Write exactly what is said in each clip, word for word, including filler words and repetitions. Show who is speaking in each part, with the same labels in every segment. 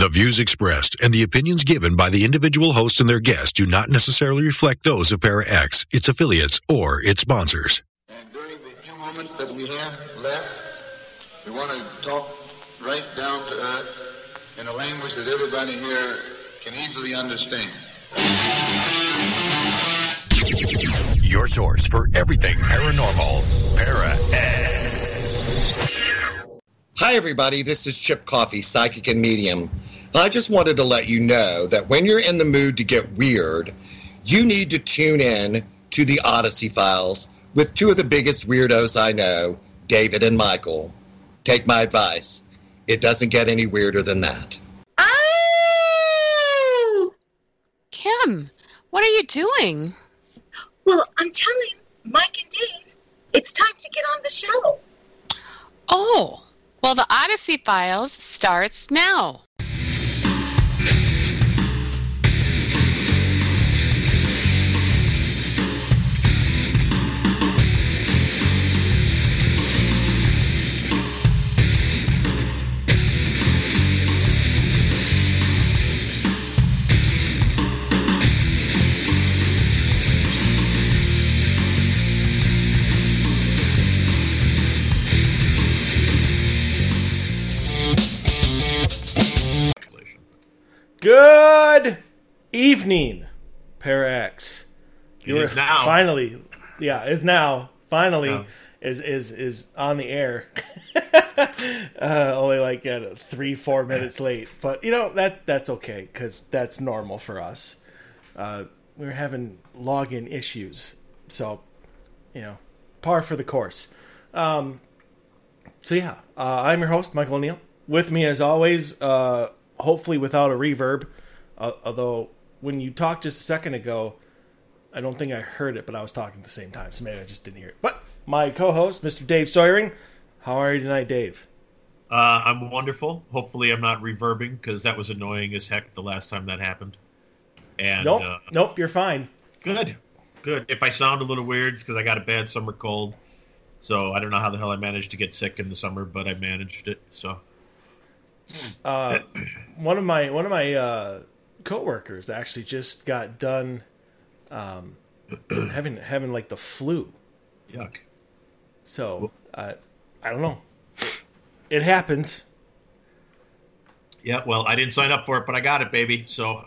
Speaker 1: The views expressed and the opinions given by the individual host and their guests do not necessarily reflect those of ParaX, its affiliates, or its sponsors.
Speaker 2: And during the few moments that we have left, we want to talk right down to earth in a language that everybody here can easily understand.
Speaker 1: Your source for everything paranormal, ParaX.
Speaker 3: Hi, everybody. This is Chip Coffey, psychic and medium. I just wanted to let you know that when you're in the mood to get weird, you need to tune in to the Odyssey Files with two of the biggest weirdos I know, David and Michael. Take my advice. It doesn't get any weirder than that.
Speaker 4: Oh!
Speaker 5: Kim, what are you doing?
Speaker 4: Well, I'm telling Mike and Dave, it's time to get on the show.
Speaker 5: Oh, well, the Odyssey Files starts now.
Speaker 6: Good evening, ParaX.
Speaker 7: It is now.
Speaker 6: Finally, yeah, is now. Finally,
Speaker 7: no.
Speaker 6: is is is on the air. uh, only like uh, three, four minutes late, but you know that that's okay because that's normal for us. Uh, we're having login issues, so you know, par for the course. Um, so yeah, uh, I'm your host, Michael O'Neill. With me, as always. Uh, Hopefully without a reverb, uh, although when you talked just a second ago, I don't think I heard it, but I was talking at the same time, so maybe I just didn't hear it. But my co-host, Mister Dave Sawyering, how are you tonight, Dave?
Speaker 7: Uh, I'm wonderful. Hopefully I'm not reverbing, because that was annoying as heck the last time that happened. And
Speaker 6: Nope,
Speaker 7: uh,
Speaker 6: nope, you're fine.
Speaker 7: Good, good. If I sound a little weird, it's because I got a bad summer cold. So I don't know how the hell I managed to get sick in the summer, but I managed it, so...
Speaker 6: Uh, one of my one of my uh, coworkers actually just got done um, having having like the flu.
Speaker 7: Yuck.
Speaker 6: So uh, I don't know. It happens.
Speaker 7: Yeah, well, I didn't sign up for it, but I got it, baby. So,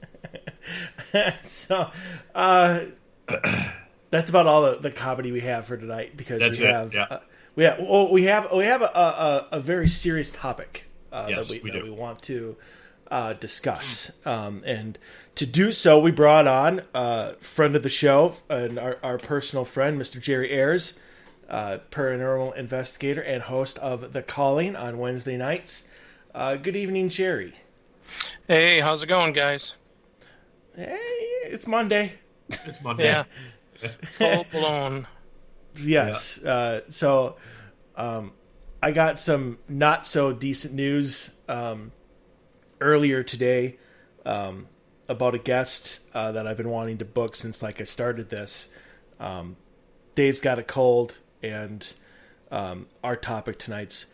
Speaker 6: so uh, that's about all the, the comedy we have for tonight because
Speaker 7: that's
Speaker 6: we
Speaker 7: it.
Speaker 6: have
Speaker 7: Yeah.
Speaker 6: uh, we have well, we have we have a, a, a very serious topic. Uh,
Speaker 7: yes,
Speaker 6: that we,
Speaker 7: we
Speaker 6: that
Speaker 7: do.
Speaker 6: we want to uh, discuss. Um, and to do so, we brought on a uh, friend of the show and our, our personal friend, Mister Jerry Ayers, uh, paranormal investigator and host of The Calling on Wednesday nights. Uh, good evening, Jerry.
Speaker 8: Hey, how's it going, guys?
Speaker 6: Hey, it's Monday.
Speaker 7: It's Monday.
Speaker 8: Yeah, full blown.
Speaker 6: Yes. Yeah. Uh, so... Um, I got some not so decent news um, earlier today um, about a guest uh, that I've been wanting to book since like I started this. Um, Dave's got a cold, and um, our topic tonight's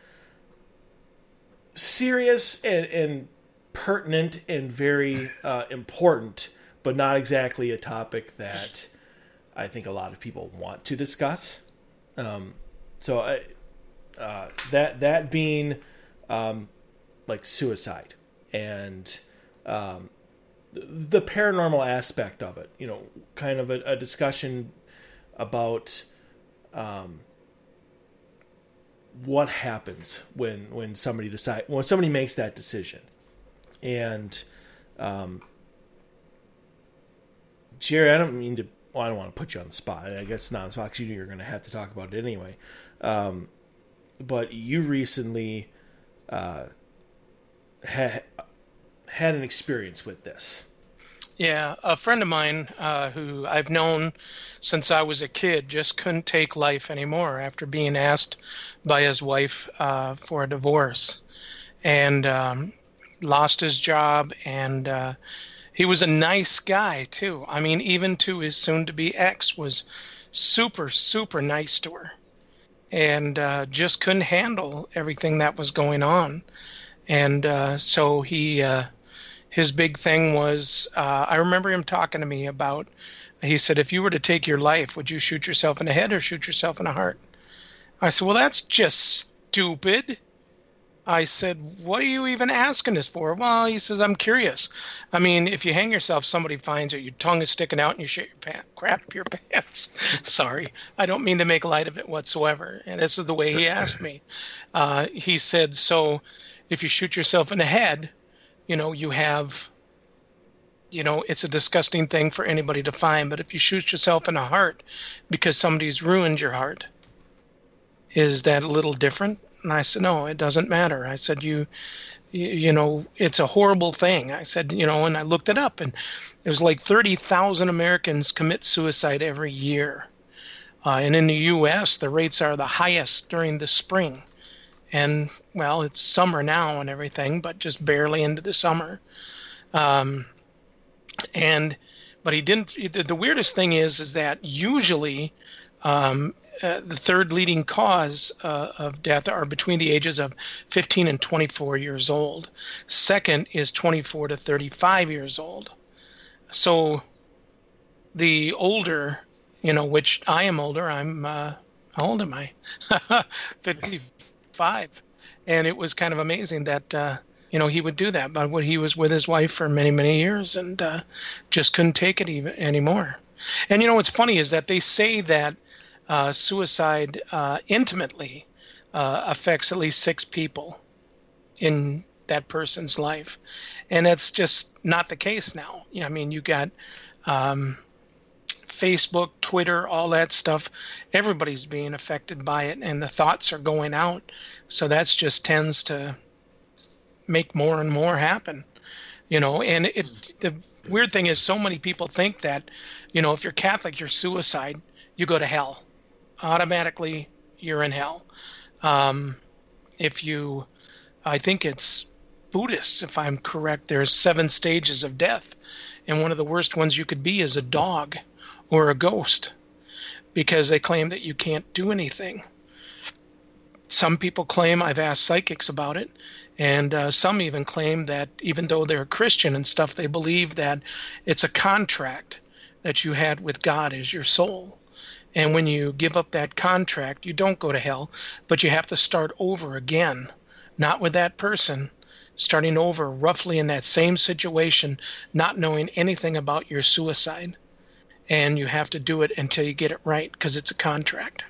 Speaker 6: serious and, and pertinent and very uh, important, but not exactly a topic that I think a lot of people want to discuss. Um, so I. Uh, that that being um, like suicide and um, the paranormal aspect of it, you know, kind of a, a discussion about um, what happens when when somebody decide when somebody makes that decision. And um, Jerry, I don't mean to. Well, I don't want to put you on the spot. I guess it's not on the spot because you know you're going to have to talk about it anyway. Um, But you recently uh, ha- had an experience with this.
Speaker 8: Yeah, a friend of mine uh, who I've known since I was a kid just couldn't take life anymore after being asked by his wife uh, for a divorce. And um, lost his job, and uh, he was a nice guy, too. I mean, even to his soon-to-be ex was super, super nice to her. And uh, just couldn't handle everything that was going on. And uh, so he, uh, his big thing was, uh, I remember him talking to me about, he said, if you were to take your life, would you shoot yourself in the head or shoot yourself in the heart? I said, well, that's just stupid. I said, what are you even asking this for? Well, he says, I'm curious. I mean, if you hang yourself, somebody finds it, your tongue is sticking out and you shit your pants, crap your pants. Sorry. I don't mean to make light of it whatsoever. And this is the way he asked me. Uh, he said, so if you shoot yourself in the head, you know, you have, you know, it's a disgusting thing for anybody to find. But if you shoot yourself in the heart because somebody's ruined your heart, is that a little different? And I said, no, it doesn't matter. I said, you, you, you know, it's a horrible thing. I said, you know, and I looked it up, and it was like thirty thousand Americans commit suicide every year. Uh, and in the U S, the rates are the highest during the spring. And, well, it's summer now and everything, but just barely into the summer. Um, and, but he didn't, the, the weirdest thing is, is that usually, um, Uh, the third leading cause uh, of death are between the ages of fifteen and twenty-four years old. Second is twenty-four to thirty-five years old. So the older, you know, which I am older, I'm, uh, how old am I? fifty-five. And it was kind of amazing that, uh, you know, he would do that. But he was with his wife for many, many years and uh, just couldn't take it even anymore. And, you know, what's funny is that they say that Uh, suicide uh, intimately uh, affects at least six people in that person's life. And that's just not the case now. You know, I mean, you got um, Facebook, Twitter, all that stuff. Everybody's being affected by it, and the thoughts are going out. So that's just tends to make more and more happen. You know, and it, the weird thing is so many people think that, you know, if you're Catholic, you're suicide, you go to hell. Automatically you're in hell. Um, if you, I think it's Buddhists, if I'm correct, there's seven stages of death. And one of the worst ones you could be is a dog or a ghost, because they claim that you can't do anything. Some people claim, I've asked psychics about it, and uh, some even claim that even though they're Christian and stuff, they believe that it's a contract that you had with God as your soul. And when you give up that contract, you don't go to hell, but you have to start over again, not with that person, starting over roughly in that same situation, not knowing anything about your suicide. And you have to do it until you get it right, because it's a contract.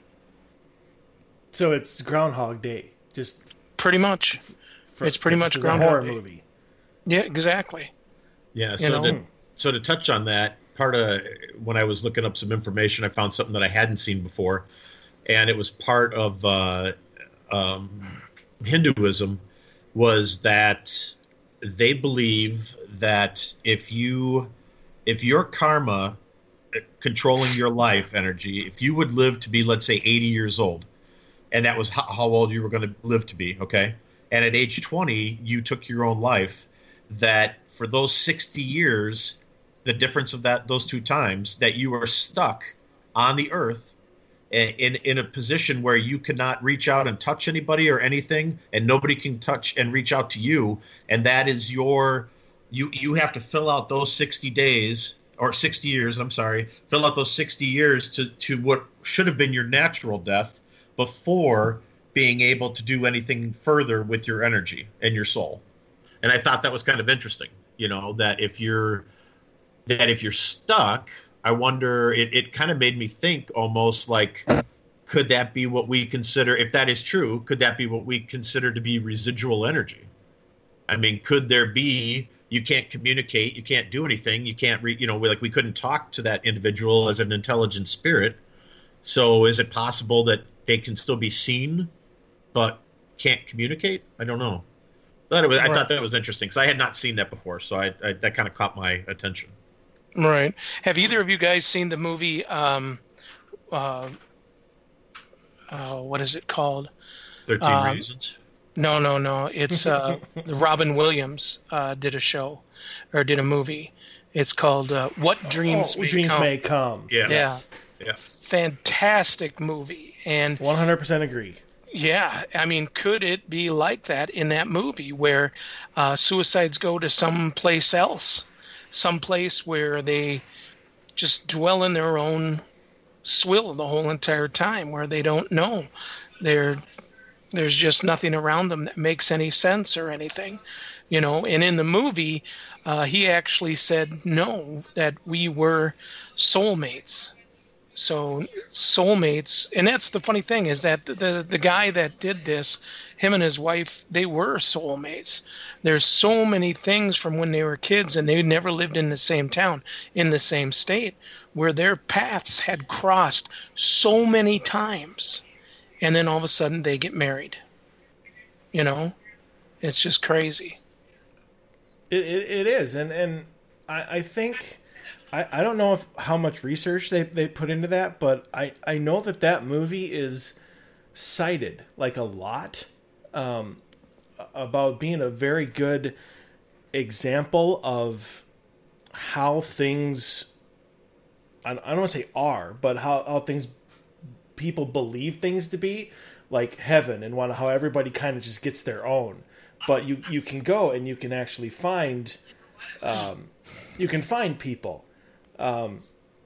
Speaker 6: So it's Groundhog Day, just
Speaker 8: pretty much. For, it's pretty much Groundhog
Speaker 6: a horror
Speaker 8: Day.
Speaker 6: movie.
Speaker 8: Yeah, exactly.
Speaker 7: Yeah. So
Speaker 8: You know?
Speaker 7: to, so to touch on that, part of when I was looking up some information, I found something that I hadn't seen before, and it was part of uh, um, Hinduism, was that they believe that if you if your karma controlling your life energy, if you would live to be, let's say, eighty years old, and that was how, how old you were going to live to be, okay, and at age twenty you took your own life, that for those sixty years, the difference of that those two times, that you are stuck on the earth in in a position where you cannot reach out and touch anybody or anything, and nobody can touch and reach out to you, and that is your you you have to fill out those sixty days or sixty years, I'm sorry, fill out those sixty years to to what should have been your natural death before being able to do anything further with your energy and your soul. And I thought that was kind of interesting, you know, that if you're that if you're stuck, I wonder, it, it kind of made me think almost like, could that be what we consider, if that is true, could that be what we consider to be residual energy? I mean, could there be, you can't communicate, you can't do anything, you can't, re, you know, like we couldn't talk to that individual as an intelligent spirit. So is it possible that they can still be seen, but can't communicate? I don't know. But it was, I thought that was interesting, because I had not seen that before, so I, I that kind of caught my attention.
Speaker 8: Right. Have either of you guys seen the movie, um, uh, uh, what is it called?
Speaker 7: thirteen
Speaker 8: um,
Speaker 7: Reasons?
Speaker 8: No, no, no. It's uh, Robin Williams uh, did a show, or did a movie. It's called uh, What Dreams
Speaker 6: oh,
Speaker 8: May
Speaker 6: Dreams
Speaker 8: Come.
Speaker 6: May Come.
Speaker 7: Yeah.
Speaker 8: Yeah.
Speaker 7: Yeah.
Speaker 8: Fantastic movie. And
Speaker 6: one hundred percent agree.
Speaker 8: Yeah, I mean, could it be like that in that movie where uh, suicides go to some place else, some place where they just dwell in their own swill the whole entire time, where they don't know, they're there's just nothing around them that makes any sense or anything, you know? And in the movie, uh, he actually said no, that we were soulmates. So soulmates, and that's the funny thing, is that the, the the guy that did this, him and his wife, they were soulmates. There's so many things from when they were kids, and they never lived in the same town, in the same state, where their paths had crossed so many times, and then all of a sudden they get married. You know, it's just crazy.
Speaker 6: It it, it is, and and I, I think. I, I don't know if how much research they, they put into that, but I, I know that that movie is cited like a lot um, about being a very good example of how things, I don't want to say are, but how, how things, people believe things to be, like heaven, and how everybody kind of just gets their own. But you, you can go and you can actually find, um, you can find people. Um,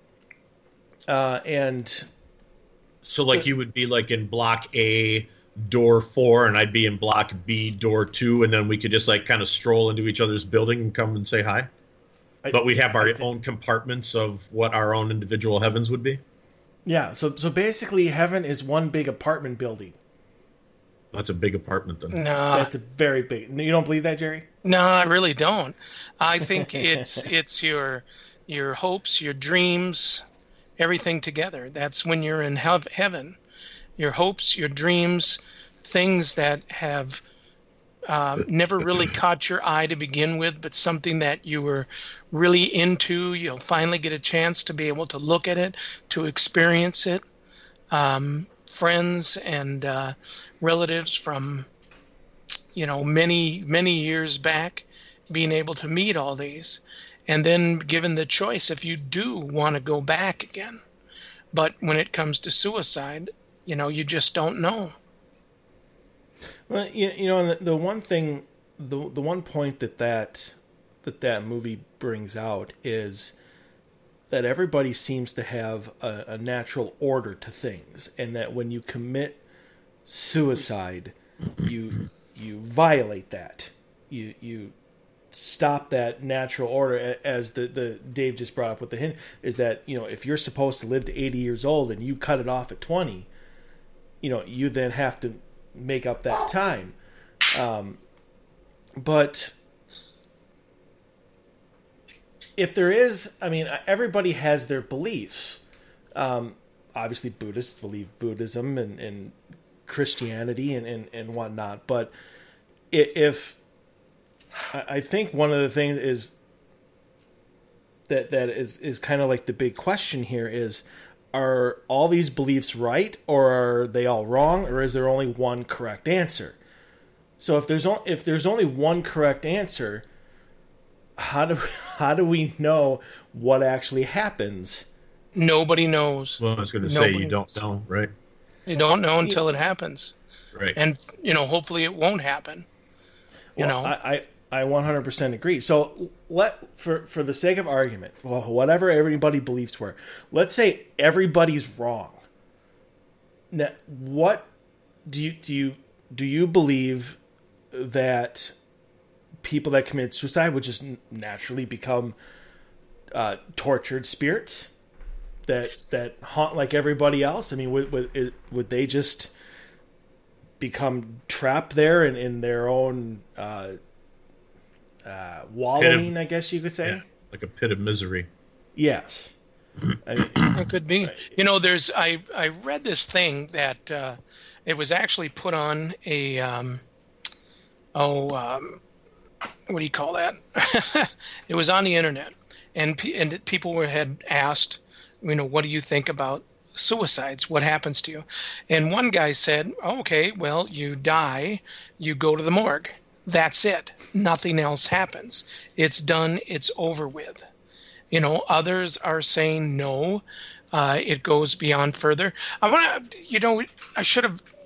Speaker 6: uh, and
Speaker 7: so like you would be like in block A, door four, and I'd be in block B, door two, and then we could just like kind of stroll into each other's building and come and say hi. I, but we'd have our think, own compartments of what our own individual heavens would be.
Speaker 6: Yeah. So, so basically heaven is one big apartment building.
Speaker 7: That's a big apartment then.
Speaker 8: No,
Speaker 6: that's a very big. You don't believe that, Jerry?
Speaker 8: No, I really don't. I think it's, it's your, your hopes, your dreams, everything together. That's when you're in heaven. Your hopes, your dreams, things that have uh, never really caught your eye to begin with, but something that you were really into. You'll finally get a chance to be able to look at it, to experience it. Um, friends and uh, relatives from, you know, many, many years back, being able to meet all these. And then given the choice, if you do want to go back again. But when it comes to suicide, you know, you just don't know.
Speaker 6: Well, you, you know, the, the one thing, the the one point that that, that that movie brings out is that everybody seems to have a, a natural order to things. And that when you commit suicide, you you violate that. You you... stop that natural order, as the, the Dave just brought up with the hint, is that, you know, if you're supposed to live to eighty years old and you cut it off at twenty, you know, you then have to make up that time. Um, but if there is, I mean, everybody has their beliefs. Um, obviously Buddhists believe Buddhism and, and Christianity and, and, and whatnot. But if, I think one of the things is that that is, is kind of like the big question here is, are all these beliefs right, or are they all wrong, or is there only one correct answer? So if there's o- if there's only one correct answer, how do how do we know what actually happens?
Speaker 8: Nobody knows.
Speaker 7: Well, I was going to say you don't know, right?
Speaker 8: You don't know until it happens,
Speaker 7: right?
Speaker 8: And you know, hopefully it won't happen. You
Speaker 6: well,
Speaker 8: know,
Speaker 6: I, I I one hundred percent agree. So let for for the sake of argument, well, whatever everybody believes were, let's say everybody's wrong. Now, what do you do you do you believe that people that commit suicide would just naturally become uh, tortured spirits that that haunt like everybody else? I mean, would would, would they just become trapped there in, in their own uh, uh, wallowing, of, I guess you could say?
Speaker 7: Yeah, like a pit of misery.
Speaker 6: Yes. I mean,
Speaker 8: it could be. You know, there's I, I read this thing that uh, it was actually put on a, um, oh, um, what do you call that? It was on the internet. And, and people were, had asked, you know, what do you think about suicides? What happens to you? And one guy said, oh, okay, well, you die, you go to the morgue. That's it. Nothing else happens. It's done. It's over with. You know, others are saying no, uh, it goes beyond further. I want to, you know, I should have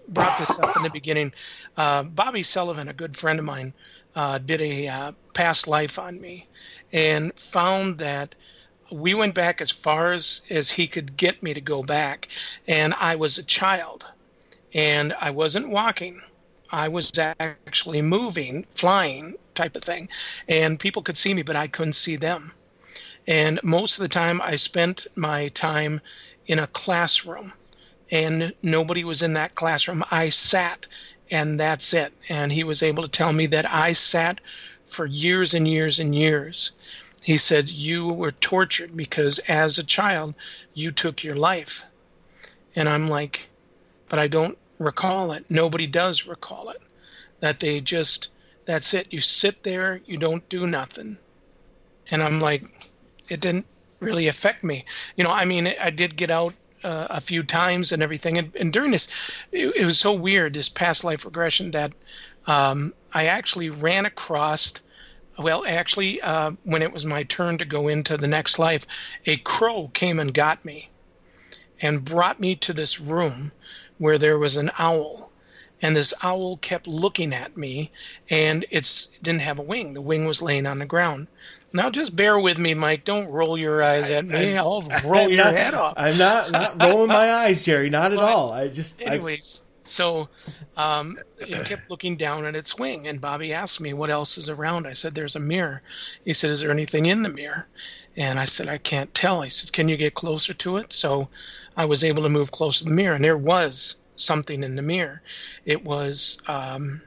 Speaker 8: brought this up in the beginning. Uh, Bobby Sullivan, a good friend of mine, uh, did a uh, past life on me and found that we went back as far as, as he could get me to go back. And I was a child and I wasn't walking. I was actually moving, flying type of thing. And people could see me, but I couldn't see them. And most of the time I spent my time in a classroom and nobody was in that classroom. I sat and that's it. And he was able to tell me that I sat for years and years and years. He said, you were tortured because as a child, you took your life. And I'm like, but I don't recall it. Nobody does recall it. That they just, that's it. You sit there, you don't do nothing. And I'm like, it didn't really affect me. You know, I mean, I did get out uh, a few times and everything. And, and during this, it, it was so weird, this past life regression, that um, I actually ran across, well, actually, uh, when it was my turn to go into the next life, a crow came and got me and brought me to this room where there was an owl. And this owl kept looking at me, and it's, it didn't have a wing. The wing was laying on the ground. Now, just bear with me, Mike. Don't roll your eyes at me. I, I'll roll I'm your
Speaker 6: not,
Speaker 8: head off.
Speaker 6: I'm not, not rolling my eyes, Jerry. Not at
Speaker 8: But
Speaker 6: all. I just.
Speaker 8: Anyways, I... so um, it kept looking down at its wing, and Bobby asked me what else is around. I said, there's a mirror. He said, is there anything in the mirror? And I said, I can't tell. He said, can you get closer to it? So I was able to move close to the mirror, and there was something in the mirror. It was, um,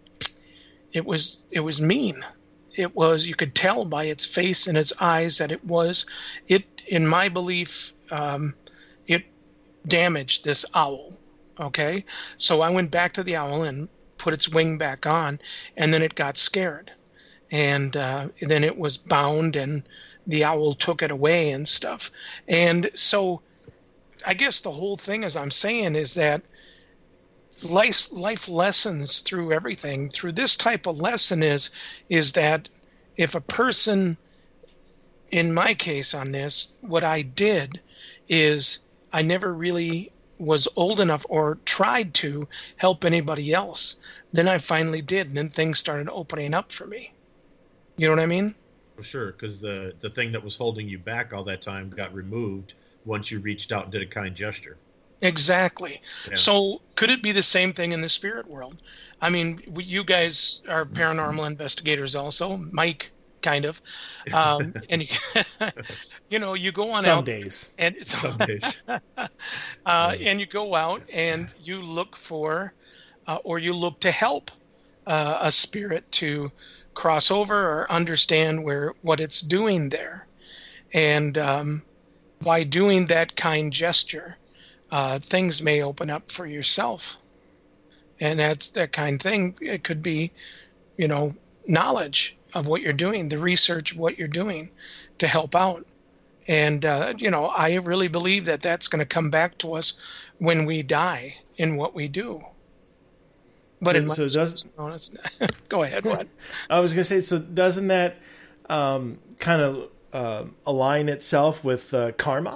Speaker 8: it was, it was mean. It was, you could tell by its face and its eyes that it was, it, in my belief, um, it damaged this owl. Okay. So I went back to the owl and put its wing back on, and then it got scared. And, uh, then it was bound, and the owl took it away and stuff. And so I guess the whole thing, as I'm saying, is that life life lessons through everything, through this type of lesson is is that if a person, in my case on this, what I did is I never really was old enough or tried to help anybody else. Then I finally did, and then things started opening up for me. You know what I mean?
Speaker 7: For sure, because the the thing that was holding you back all that time got removed once you reached out and did a kind gesture.
Speaker 8: Exactly.
Speaker 7: Yeah.
Speaker 8: So could it be the same thing in the spirit world? I mean, you guys are paranormal investigators also, Mike, kind of. Um, and, you know, you go on
Speaker 6: Some
Speaker 8: out.
Speaker 6: days.
Speaker 8: And,
Speaker 7: Some days.
Speaker 8: uh, and you go out and you look for, uh, or you look to help uh, a spirit to cross over or understand where what it's doing there. And um, by doing that kind gesture, Uh, things may open up for yourself. And that's that kind of thing. It could be, you know, knowledge of what you're doing, the research of what you're doing to help out. And, uh, you know, I really believe that that's going to come back to us when we die in what we do. But
Speaker 6: so,
Speaker 8: in my
Speaker 6: so does,
Speaker 8: no, it's, go ahead, Rod.
Speaker 6: I was going to say, so doesn't that um, kind of uh, align itself with uh, karma?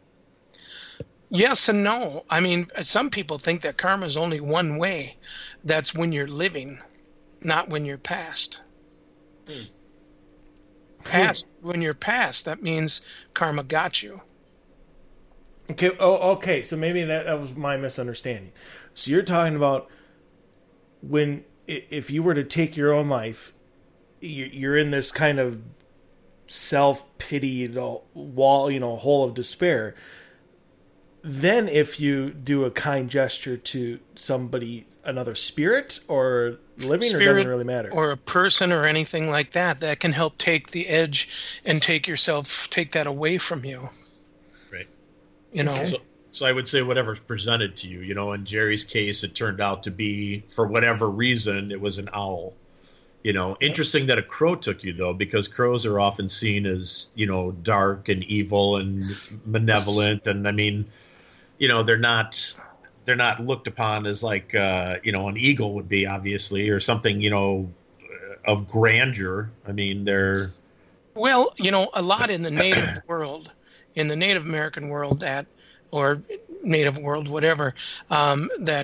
Speaker 8: Yes and no. I mean, some people think that karma is only one way. That's when you're living, not when you're past. Hmm. Past, hmm. When you're past, that means karma got you.
Speaker 6: Okay. Oh, okay. So maybe that, that was my misunderstanding. So you're talking about when, if you were to take your own life, you're in this kind of self-pity wall, you know, hole of despair. Then if you do a kind gesture to somebody, another spirit or living, spirit, or doesn't really matter?
Speaker 8: Or a person or anything like that, that can help take the edge and take yourself, take that away from you.
Speaker 7: Right.
Speaker 8: You know?
Speaker 7: So, so I would say whatever's presented to you, you know, in Jerry's case, it turned out to be, for whatever reason, it was an owl. You know, interesting that a crow took you, though, because crows are often seen as, you know, dark and evil and malevolent. And I mean, you know, they're not they're not looked upon as like, uh, you know, an eagle would be, obviously, or something, you know, of grandeur. I mean, they're.
Speaker 8: Well, you know, a lot in the Native world, in the Native American world, that, or Native world, whatever, um, that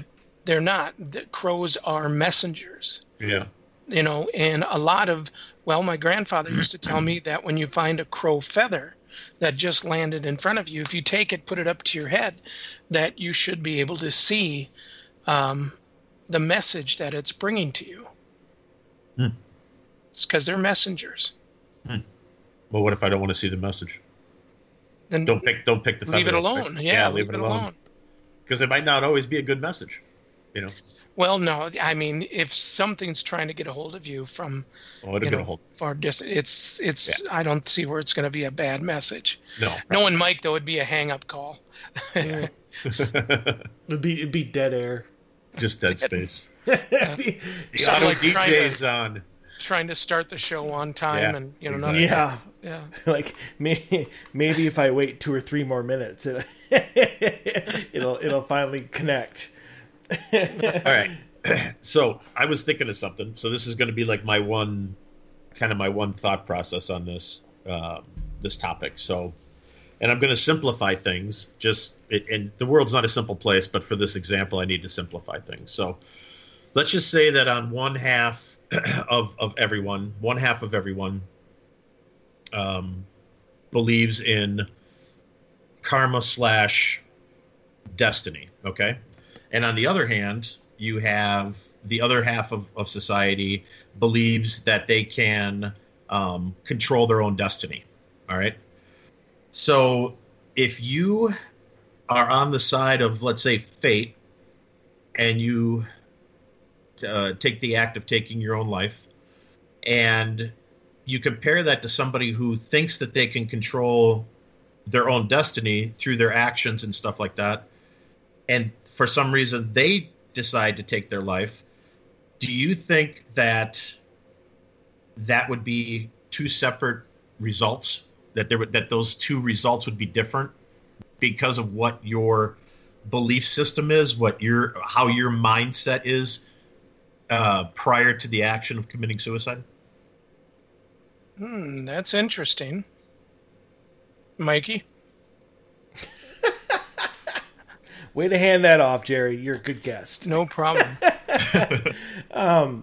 Speaker 8: they're not. The crows are messengers.
Speaker 7: Yeah.
Speaker 8: You know, and a lot of, well, my grandfather used to tell me that when you find a crow feather that just landed in front of you, if you take it, put it up to your head, that you should be able to see um, the message that it's bringing to you.
Speaker 7: Hmm.
Speaker 8: It's because they're messengers.
Speaker 7: Hmm. Well, what if I don't want to see the message?
Speaker 8: Then
Speaker 7: don't pick. Don't pick the feather.
Speaker 8: Leave it alone.
Speaker 7: Right?
Speaker 8: Yeah,
Speaker 7: yeah,
Speaker 8: leave, leave it alone.
Speaker 7: Because it might not always be a good message. You know.
Speaker 8: Well, no, I mean, if something's trying to get a hold of you from
Speaker 7: oh, it'll
Speaker 8: you
Speaker 7: get
Speaker 8: know,
Speaker 7: a hold.
Speaker 8: far distance, it's it's.
Speaker 7: Yeah.
Speaker 8: I don't see where it's going to be a bad message.
Speaker 7: No.
Speaker 8: Knowing Mike, though, it'd be a hang-up call.
Speaker 6: Yeah. it'd be it'd be dead air.
Speaker 7: Just dead space.
Speaker 8: Yeah.
Speaker 7: The auto
Speaker 8: like
Speaker 7: D J's
Speaker 8: to,
Speaker 7: on.
Speaker 8: Trying to start the show on time,
Speaker 7: yeah,
Speaker 8: and you know,
Speaker 7: exactly.
Speaker 8: not,
Speaker 6: yeah,
Speaker 8: yeah.
Speaker 6: Like maybe maybe if I wait two or three more minutes, it, it'll it'll finally connect.
Speaker 7: All right. So I was thinking of something. So this is going to be like my one, kind of my one thought process on this um, this topic. So, and I'm going to simplify things. Just it, and the world's not a simple place, but for this example, I need to simplify things. So, let's just say that on one half of of everyone, one half of everyone um, believes in karma slash destiny. Okay, and on the other hand, you have the other half of, of society believes that they can um, control their own destiny. All right. So if you are on the side of, let's say, fate, and you uh, take the act of taking your own life, and you compare that to somebody who thinks that they can control their own destiny through their actions and stuff like that, and for some reason they decide to take their life, do you think that that would be two separate results? That there would, that those two results would be different because of what your belief system is, what your how your mindset is uh, prior to the action of committing suicide?
Speaker 8: Hmm, that's interesting, Mikey.
Speaker 6: Way to hand that off, Jerry. You're a good guest.
Speaker 8: No problem.
Speaker 6: um,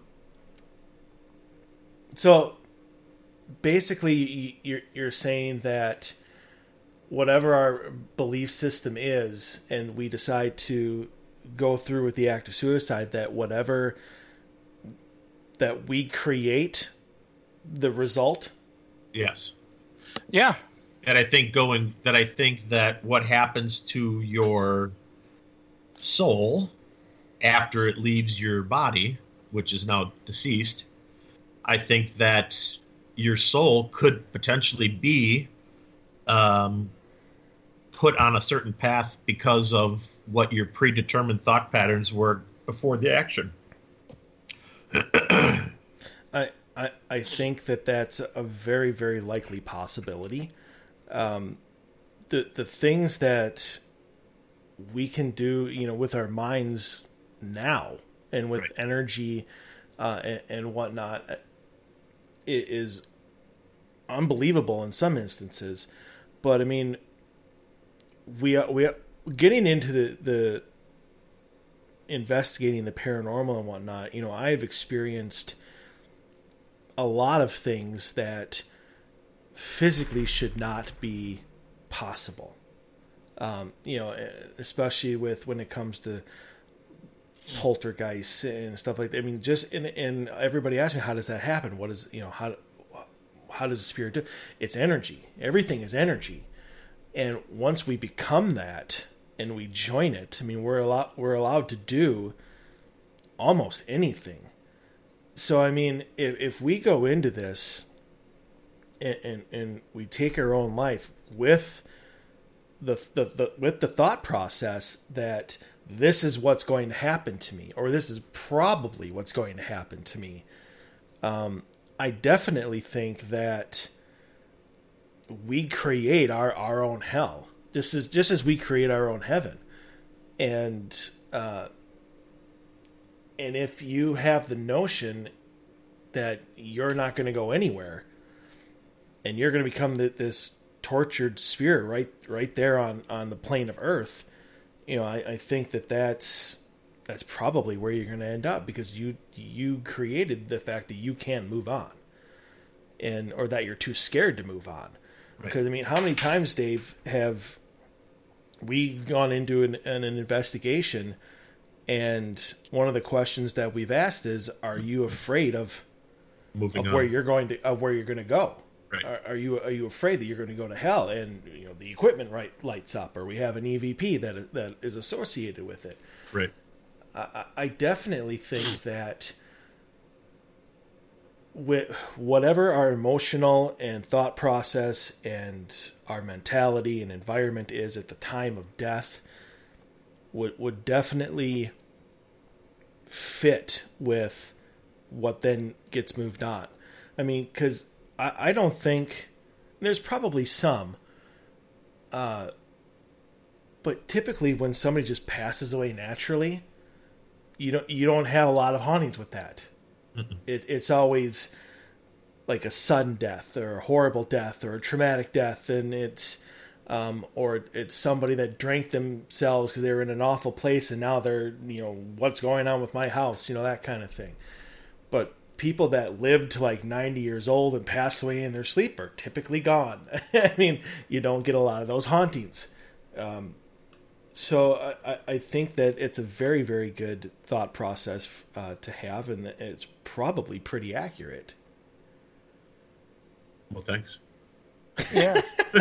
Speaker 6: so basically, you're you're saying that whatever our belief system is, and we decide to go through with the act of suicide, that whatever that we create, the result.
Speaker 7: Yes.
Speaker 8: Yeah.
Speaker 7: And I think going that I think that what happens to your soul after it leaves your body, which is now deceased, I think that your soul could potentially be um, put on a certain path because of what your predetermined thought patterns were before the action.
Speaker 6: I, I I think that that's a very, very likely possibility. Um, the the things that we can do, you know, with our minds now and with right. energy uh, and, and whatnot, it is unbelievable in some instances. But I mean, we are, we are getting into the, the investigating the paranormal and whatnot. You know, I've experienced a lot of things that physically should not be possible. Um, you know, especially with when it comes to poltergeists and stuff like that. I mean, just and and everybody asks me, how does that happen? What is, you know, how how does the spirit do? It's energy. Everything is energy, and once we become that and we join it, I mean, we're allowed we're allowed to do almost anything. So, I mean, if if we go into this and and, and we take our own life with The, the the with the thought process that this is what's going to happen to me, or this is probably what's going to happen to me, um, I definitely think that we create our, our own hell, just as just as we create our own heaven, and uh, and if you have the notion that you're not going to go anywhere, and you're going to become the, this tortured spirit right right there on on the plane of Earth, you know, I, I think that that's that's probably where you're going to end up, because you you created the fact that you can't move on, and or that you're too scared to move on.
Speaker 7: Right.
Speaker 6: Because I mean, how many times, Dave, have we gone into an, an investigation, and one of the questions that we've asked is, "Are you afraid of
Speaker 7: moving
Speaker 6: of
Speaker 7: on.
Speaker 6: where you're going to of where you're going to go?
Speaker 7: Right.
Speaker 6: Are, are you are you afraid that you're going to go to hell?" And you know the equipment right lights up, or we have an E V P that is, that is associated with it.
Speaker 7: Right.
Speaker 6: I, I definitely think that with whatever our emotional and thought process and our mentality and environment is at the time of death would would definitely fit with what then gets moved on. I mean, because I, I don't think there's probably some, uh, but typically when somebody just passes away naturally, you don't you don't have a lot of hauntings with that. It, it's always like a sudden death or a horrible death or a traumatic death, and it's um, or it's somebody that drank themselves because they were in an awful place and now they're, you know, what's going on with my house, you know, that kind of thing. But people that lived to like ninety years old and pass away in their sleep are typically gone. I mean, you don't get a lot of those hauntings. Um, so I, I think that it's a very, very good thought process uh, to have, and it's probably pretty accurate.
Speaker 7: Well, thanks.
Speaker 8: Yeah.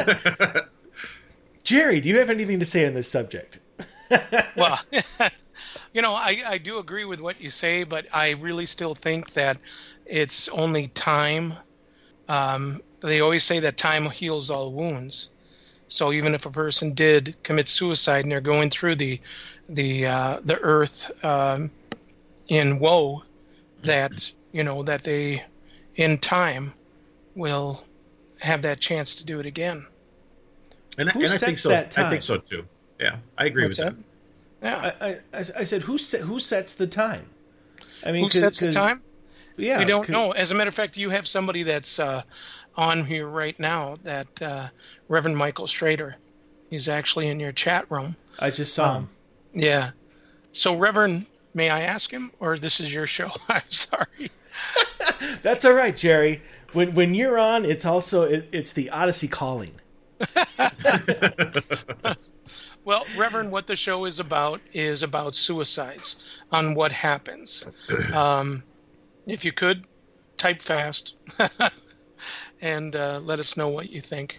Speaker 6: Jerry, do you have anything to say on this subject?
Speaker 8: Well, you know, I, I do agree with what you say, but I really still think that it's only time. Um, they always say that time heals all wounds. So even if a person did commit suicide and they're going through the the uh, the earth um, in woe, that you know that they in time will have that chance to do it again.
Speaker 7: And,
Speaker 6: Who
Speaker 7: and I
Speaker 6: sets
Speaker 7: think so.
Speaker 6: that time?
Speaker 7: I think so too. Yeah, I agree
Speaker 8: What's
Speaker 7: with
Speaker 8: that?
Speaker 7: that.
Speaker 8: Yeah.
Speaker 6: I, I, I said, who set, who sets the time? I mean,
Speaker 8: Who sets the time?
Speaker 6: Yeah,
Speaker 8: We don't
Speaker 6: 'cause-
Speaker 8: know. As a matter of fact, you have somebody that's uh, on here right now, that uh, Reverend Michael Schrader. He's actually in your chat room.
Speaker 6: I just saw
Speaker 8: Um,
Speaker 6: him.
Speaker 8: Yeah. So, Reverend, may I ask him, or this is your show? I'm sorry.
Speaker 6: That's all right, Jerry. When when you're on, it's also it, it's the Odyssey calling.
Speaker 8: Well, Reverend, what the show is about is about suicides, on what happens. Um, if you could, type fast and uh, let us know what you think.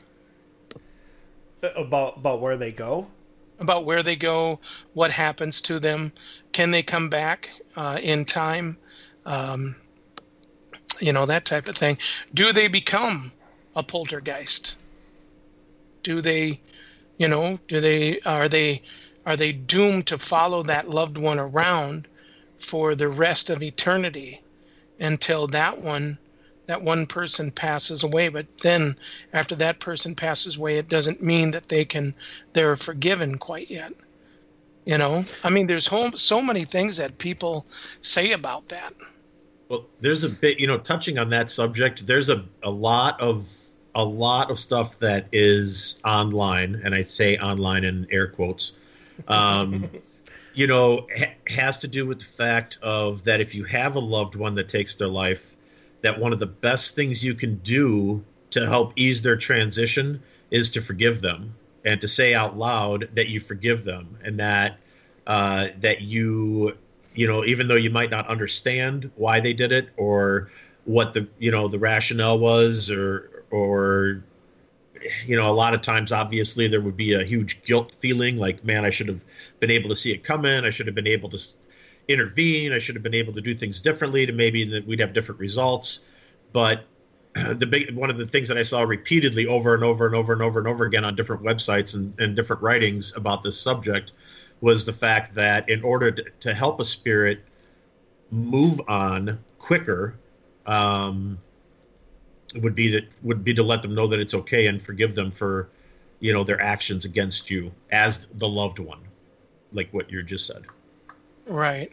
Speaker 6: About about where they go?
Speaker 8: About where they go, what happens to them, can they come back uh, in time, um, you know, that type of thing. Do they become a poltergeist? Do they, you know, do they are they are they doomed to follow that loved one around for the rest of eternity until that one that one person passes away? But then after that person passes away, it doesn't mean that they can they're forgiven quite yet. You know, I mean, there's whole, so many things that people say about that.
Speaker 7: Well, there's a bit, you know, touching on that subject, there's a, a lot of a lot of stuff that is online, and I say online in air quotes, um, you know, ha- has to do with the fact of that if you have a loved one that takes their life, that one of the best things you can do to help ease their transition is to forgive them and to say out loud that you forgive them, and that uh, that you, you know, even though you might not understand why they did it or what the, you know, the rationale was, or or you know, a lot of times obviously there would be a huge guilt feeling, like, man, I should have been able to see it coming. I should have been able to intervene. I should have been able to do things differently to maybe that we'd have different results. But the big one of the things that I saw repeatedly over and over and over and over and over again on different websites and, and different writings about this subject was the fact that in order to, to help a spirit move on quicker, um, would be that would be to let them know that it's okay and forgive them for, you know, their actions against you as the loved one, like what you just said.
Speaker 8: Right.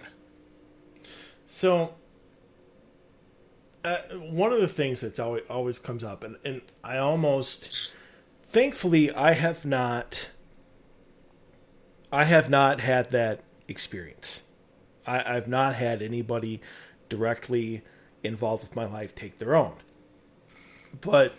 Speaker 6: So, uh, one of the things that's always always comes up, and, and I almost, thankfully, I have not, I have not had that experience. I, I've not had anybody directly involved with my life take their own. But,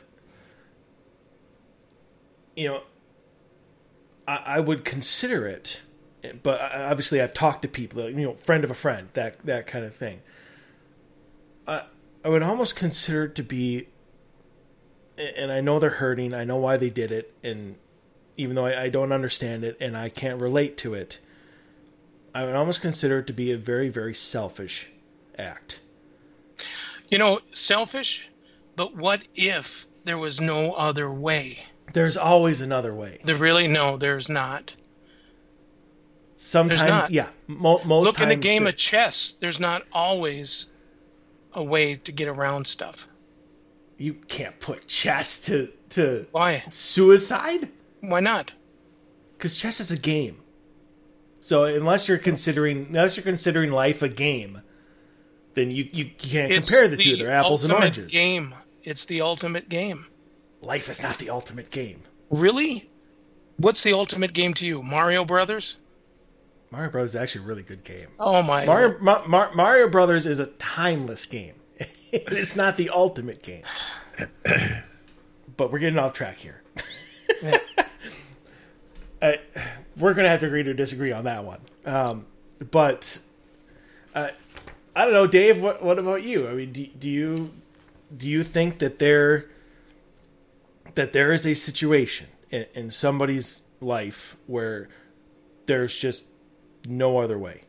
Speaker 6: you know, I, I would consider it, but obviously I've talked to people, you know, friend of a friend, that that kind of thing. I, I would almost consider it to be, and I know they're hurting, I know why they did it, and even though I, I don't understand it and I can't relate to it, I would almost consider it to be a very, very selfish act.
Speaker 8: You know, selfish, but what if there was no other way?
Speaker 6: There's always another way.
Speaker 8: There really, no, there's not.
Speaker 6: Sometimes,
Speaker 8: there's not.
Speaker 6: yeah. Mo- most
Speaker 8: Look,
Speaker 6: times
Speaker 8: in a game
Speaker 6: there,
Speaker 8: of chess, there's not always a way to get around stuff.
Speaker 6: You can't put chess to, to
Speaker 8: Why?
Speaker 6: Suicide?
Speaker 8: Why not?
Speaker 6: Because chess is a game. So unless you're considering unless you're considering life a game, then you, you, you can't
Speaker 8: It's
Speaker 6: compare the,
Speaker 8: the
Speaker 6: two. They're apples and
Speaker 8: ultimate
Speaker 6: oranges.
Speaker 8: Game. It's the ultimate game.
Speaker 6: Life is not the ultimate game.
Speaker 8: Really? What's the ultimate game to you? Mario Brothers?
Speaker 6: Mario Brothers is actually a really good game.
Speaker 8: Oh my!
Speaker 6: Mario Ma- Ma- Mario Brothers is a timeless game. It's not the ultimate game. But we're getting off track here.
Speaker 8: Yeah.
Speaker 6: uh, we're going to have to agree to disagree on that one. Um, but uh, I don't know, Dave. What, what about you? I mean, do, do you do you think that there that there is a situation in, in somebody's life where there's just no other way?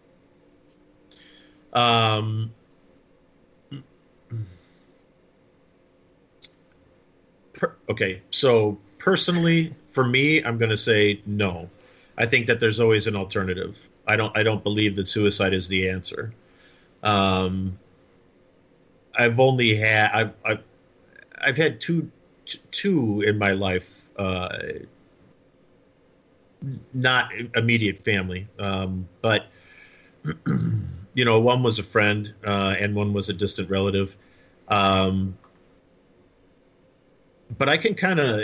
Speaker 7: Um. Per, okay, so personally, for me, I'm going to say no. I think that there's always an alternative. I don't. I don't believe that suicide is the answer. Um. I've only had. I've. I've. I've had two. Two in my life. Uh, not immediate family, um, but you know, one was a friend, uh, and one was a distant relative. Um, but I can kind of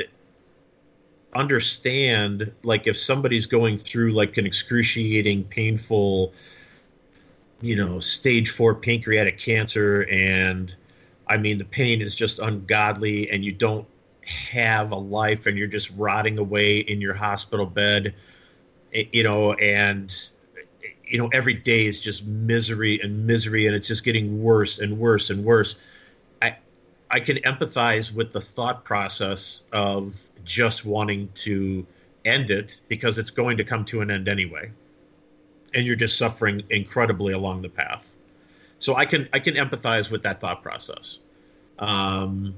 Speaker 7: understand, like, if somebody's going through like an excruciating, painful, you know, stage four pancreatic cancer, and I mean, the pain is just ungodly, and you don't have a life, and you're just rotting away in your hospital bed, you know, and you know, every day is just misery and misery, and it's just getting worse and worse and worse. I I can empathize with the thought process of just wanting to end it, because it's going to come to an end anyway, and you're just suffering incredibly along the path. So I can I can empathize with that thought process. Um,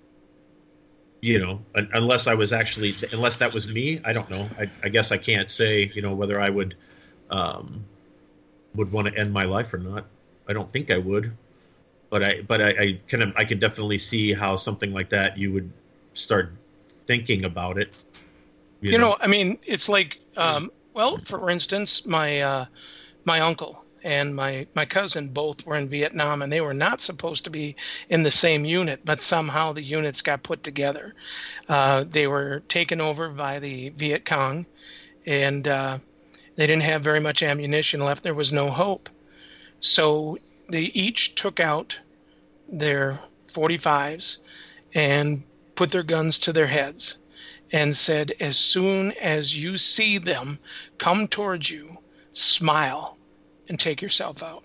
Speaker 7: you know, unless I was actually, unless that was me, I don't know. I, I guess I can't say, you know, whether I would, um, would want to end my life or not. I don't think I would, but I, but I, I can, I can definitely see how something like that, you would start thinking about it. You,
Speaker 8: you know?
Speaker 7: know,
Speaker 8: I mean, it's like, um, well, for instance, my, uh, my uncle and my, my cousin both were in Vietnam, and they were not supposed to be in the same unit, but somehow the units got put together. Uh, they were taken over by the Viet Cong, and uh, they didn't have very much ammunition left. There was no hope. So they each took out their forty-fives and put their guns to their heads and said, as soon as you see them come towards you, smile and take yourself out.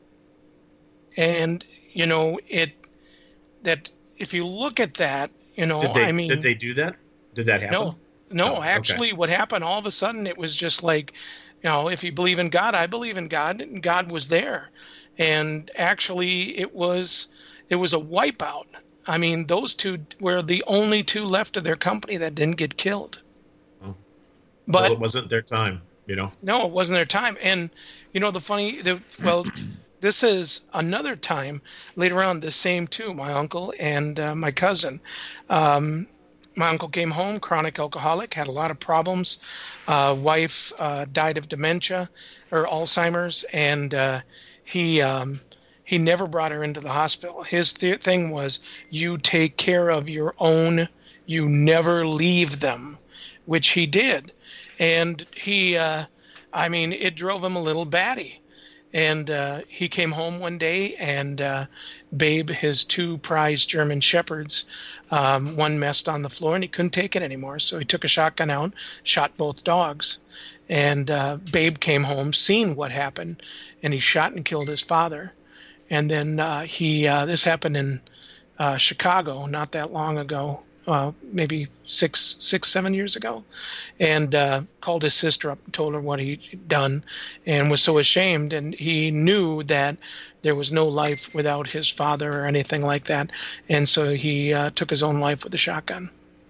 Speaker 8: And, you know, it, that if you look at that, you know,
Speaker 7: did they,
Speaker 8: I mean,
Speaker 7: did they do that? Did that happen?
Speaker 8: no, no,
Speaker 7: Oh,
Speaker 8: actually
Speaker 7: okay.
Speaker 8: what happened, all of a sudden it was just like, you know, if you believe in God, I believe in God, and God was there. And actually it was, it was a wipeout. I mean, those two were the only two left of their company that didn't get killed.
Speaker 7: Oh.
Speaker 8: But
Speaker 7: Well, it wasn't their time, you know?
Speaker 8: no, it wasn't their time. And, you know, the funny, the, well, this is another time later on, the same too, my uncle and uh, my cousin. Um, my uncle came home, chronic alcoholic, had a lot of problems. Uh, wife uh, died of dementia or Alzheimer's, and uh, he um, he never brought her into the hospital. His th- thing was, you take care of your own, you never leave them, which he did. And he... Uh, I mean, it drove him a little batty. And uh, he came home one day, and uh, Babe, his two prized German shepherds, um, one messed on the floor, and he couldn't take it anymore. So he took a shotgun out, shot both dogs. And uh, Babe came home, seeing what happened, and he shot and killed his father. And then uh, he, uh, this happened in uh, Chicago not that long ago, uh, maybe six, six, seven years ago, and uh, called his sister up and told her what he'd done, and was so ashamed. And he knew that there was no life without his father or anything like that, and so he uh, took his own life with a shotgun.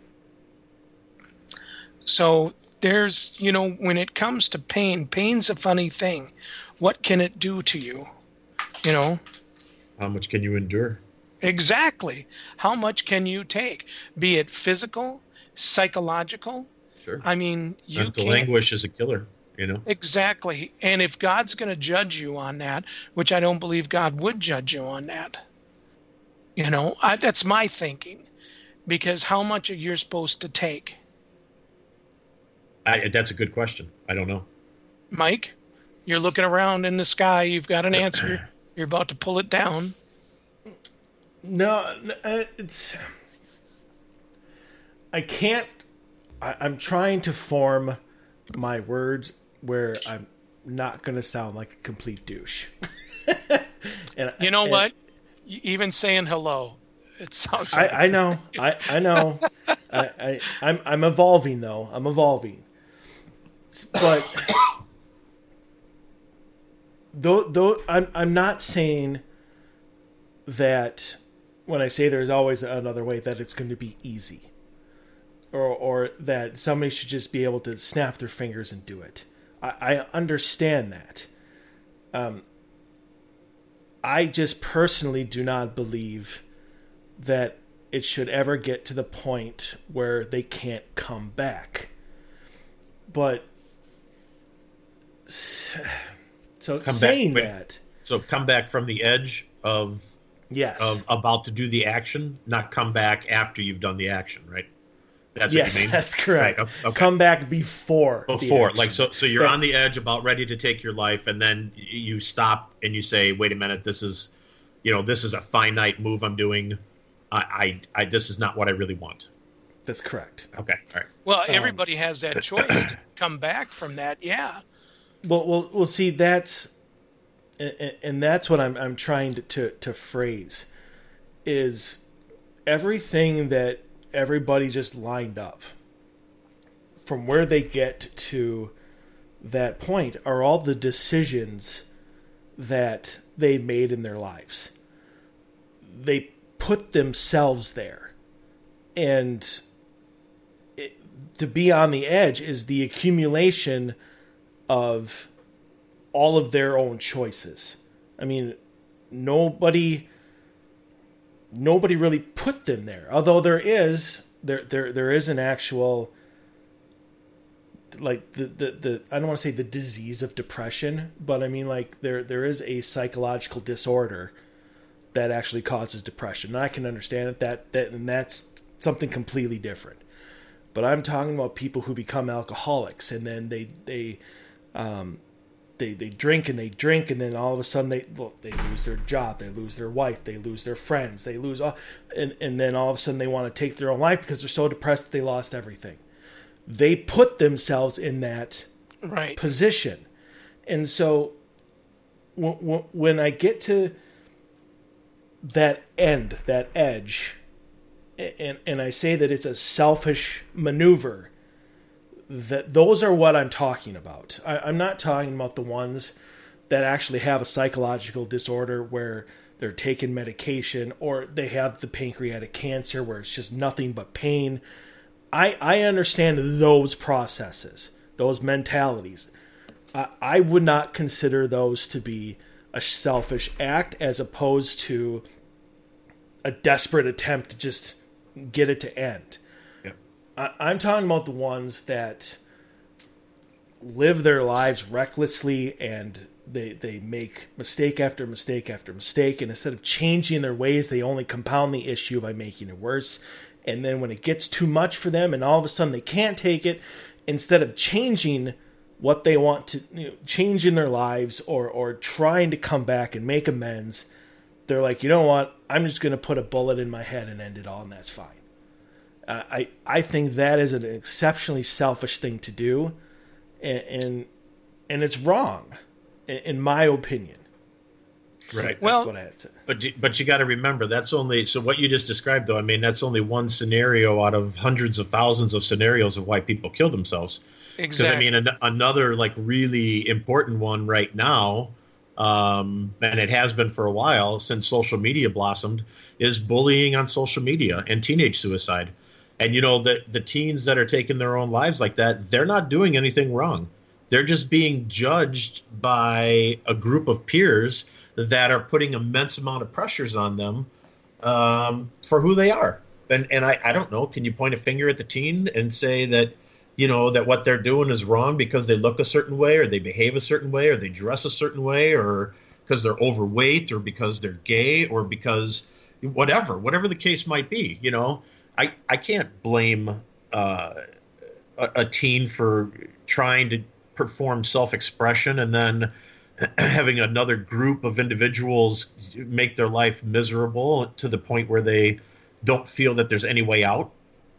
Speaker 8: So there's, you know, when it comes to pain, pain's a funny thing. What can it do to you? You know?
Speaker 7: How much can you endure?
Speaker 8: Exactly. How much can you take? Be it physical, psychological.
Speaker 7: Sure.
Speaker 8: I mean, you
Speaker 7: Mental
Speaker 8: can't...
Speaker 7: anguish is a killer, you know?
Speaker 8: Exactly. And if God's going to judge you on that, which I don't believe God would judge you on that, you know, I, that's my thinking. Because how much are you supposed to take?
Speaker 7: I, that's a good question. I don't know.
Speaker 8: Mike, you're looking around in the sky. You've got an answer. You're about to pull it down.
Speaker 6: No, it's... I can't... I, I'm trying to form my words where I'm not going to sound like a complete douche. and
Speaker 8: You know
Speaker 6: and,
Speaker 8: what? Even saying hello, it sounds
Speaker 6: I,
Speaker 8: like...
Speaker 6: I know. I, I know. I, I, I'm, I'm evolving, though. I'm evolving. But... Though, though I'm, I'm not saying that when I say there's always another way that it's going to be easy, or or that somebody should just be able to snap their fingers and do it. I, I understand that. Um, I just personally do not believe that it should ever get to the point where they can't come back. But... So
Speaker 7: come
Speaker 6: saying
Speaker 7: back,
Speaker 6: that,
Speaker 7: so come back from the edge of
Speaker 6: yes,
Speaker 7: of about to do the action, not come back after you've done the action, right? That's
Speaker 6: yes,
Speaker 7: what you mean?
Speaker 6: That's correct.
Speaker 7: Right, okay.
Speaker 6: Come back before
Speaker 7: before, like so. So you're
Speaker 6: but,
Speaker 7: on the edge, about ready to take your life, and then you stop and you say, "Wait a minute, this is, you know, this is a finite move I'm doing. I, I, I this is not what I really want."
Speaker 6: That's correct.
Speaker 7: Okay, all right.
Speaker 8: Well, everybody um, has that choice to come back from that. Yeah.
Speaker 6: Well, well, we'll see. That's and, and that's what I'm I'm trying to, to to phrase is everything that everybody just lined up from where they get to that point are all the decisions that they made in their lives. They put themselves there, and it, to be on the edge is the accumulation of all of their own choices. I mean, nobody nobody really put them there. Although there is there there there is an actual like the the, the I don't want to say the disease of depression, but I mean like there there is a psychological disorder that actually causes depression. And I can understand that that, that and that's something completely different. But I'm talking about people who become alcoholics and then they they Um, they they drink and they drink and then all of a sudden they well, they lose their job, they lose their wife, they lose their friends, they lose all, and and then all of a sudden they want to take their own life because they're so depressed that they lost everything. They put themselves in that
Speaker 8: right
Speaker 6: position, and so when, when I get to that end, that edge, and and I say that it's a selfish maneuver. That those are what I'm talking about. I, I'm not talking about the ones that actually have a psychological disorder where they're taking medication or they have the pancreatic cancer where it's just nothing but pain. I, I understand those processes, those mentalities. I, I would not consider those to be a selfish act as opposed to a desperate attempt to just get it to end. I'm talking about the ones that live their lives recklessly and they they make mistake after mistake after mistake, and instead of changing their ways, they only compound the issue by making it worse. And then when it gets too much for them and all of a sudden they can't take it, instead of changing what they want to, you know, change in their lives, or or trying to come back and make amends, they're like, you know what, I'm just going to put a bullet in my head and end it all, and that's fine. Uh, I I think that is an exceptionally selfish thing to do, and and, and it's wrong, in, in my opinion.
Speaker 7: Right.
Speaker 6: So
Speaker 7: well,
Speaker 6: what I had to say.
Speaker 7: but you, but you got to remember, that's only, so what you just described, though, I mean, that's only one scenario out of hundreds of thousands of scenarios of why people kill themselves. Because
Speaker 8: Exactly.
Speaker 7: I mean, an, another like really important one right now, um, and it has been for a while since social media blossomed, is bullying on social media and teenage suicide. And you know, the the teens that are taking their own lives like that, they're not doing anything wrong. They're just being judged by a group of peers that are putting immense amount of pressures on them um, for who they are. And and I, I don't know, can you point a finger at the teen and say that, you know, that what they're doing is wrong because they look a certain way, or they behave a certain way, or they dress a certain way, or because they're overweight, or because they're gay, or because whatever, whatever the case might be, you know? I, I can't blame uh, a, a teen for trying to perform self-expression and then having another group of individuals make their life miserable to the point where they don't feel that there's any way out.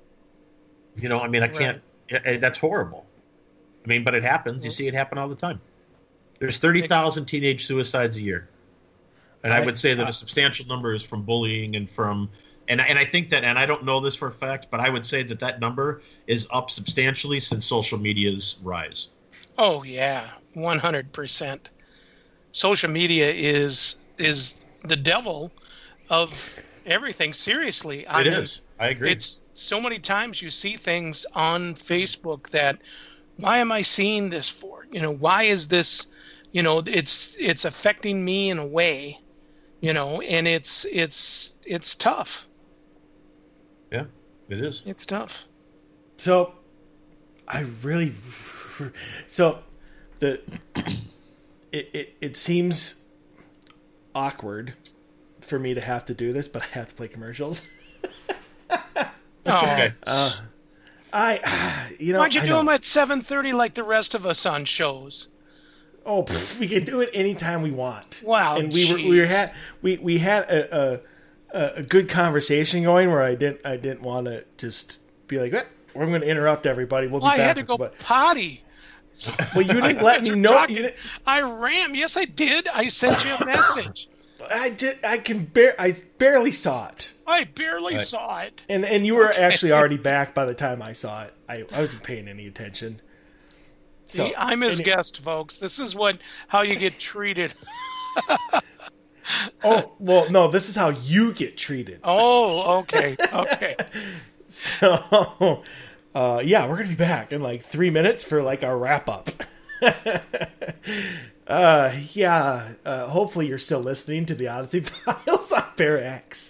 Speaker 7: You know, I mean, I can't, right. That's horrible. I mean, but it happens. You see it happen all the time. There's thirty thousand teenage suicides a year. And I, I would say that a substantial number is from bullying and from, and, and I think that, and I don't know this for a fact, but I would say that that number is up substantially since social media's rise.
Speaker 8: Oh, yeah, one hundred percent. Social media is is the devil of everything. Seriously, I
Speaker 7: it
Speaker 8: mean,
Speaker 7: is. I agree.
Speaker 8: It's so many times you see things on Facebook that, why am I seeing this for? You know, why is this? You know, it's it's affecting me in a way. You know, and it's it's it's tough.
Speaker 7: Yeah, it is.
Speaker 8: It's tough.
Speaker 6: So, I really, so the. It, it it seems awkward for me to have to do this, but I have to play commercials.
Speaker 7: That's okay.
Speaker 6: Uh, I, you know,
Speaker 8: why'd you
Speaker 6: I
Speaker 8: do
Speaker 6: know.
Speaker 8: them at seven thirty like the rest of us on shows?
Speaker 6: Oh, pff, we can do it anytime we want.
Speaker 8: Wow,
Speaker 6: and we were we were had we we had a, a a good conversation going where I didn't I didn't want to just be like, eh, we're going to interrupt everybody. We'll
Speaker 8: well,
Speaker 6: be
Speaker 8: I
Speaker 6: back.
Speaker 8: had to go
Speaker 6: but,
Speaker 8: potty.
Speaker 6: So, well, you didn't let me know. You didn't,
Speaker 8: I ran. Yes, I did. I sent you a message.
Speaker 6: I just, I can bear. I barely saw it.
Speaker 8: I barely
Speaker 7: right.
Speaker 8: saw it.
Speaker 6: And and you were
Speaker 8: okay.
Speaker 6: actually already back by the time I saw it. I, I wasn't paying any attention. So,
Speaker 8: See, I'm his
Speaker 6: any,
Speaker 8: guest, folks. This is what how you get treated.
Speaker 6: Oh well, no. This is how you get treated.
Speaker 8: Oh, okay, okay.
Speaker 6: So. Uh, yeah, we're going to be back in like three minutes for like our wrap up. uh, yeah, uh, hopefully you're still listening to the Odyssey Files on ParaX.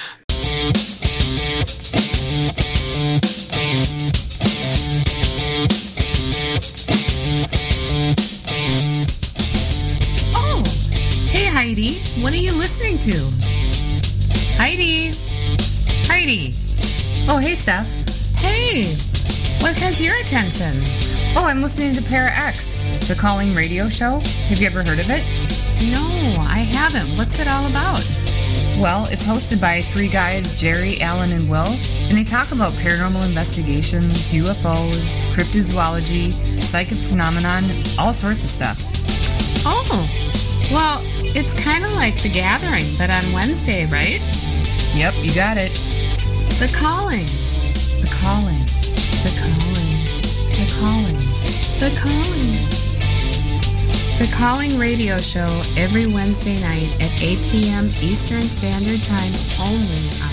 Speaker 9: Oh, hey Heidi, what are you listening to? Heidi, Heidi. Oh, hey Steph. Hey, what has your attention? Oh, I'm listening to ParaX, the calling radio show. Have you ever heard of it? No, I haven't. What's it all about? Well, it's hosted by three guys, Jerry, Alan, and Will, and they talk about paranormal investigations, U F Os, cryptozoology, psychic phenomenon, all sorts of stuff. Oh, well, it's kind of like The Gathering, but on Wednesday, right? Yep, you got it. The Calling. The Calling. The Calling. The Calling. The Calling. The Calling radio show every Wednesday night at eight p.m. Eastern Standard Time only on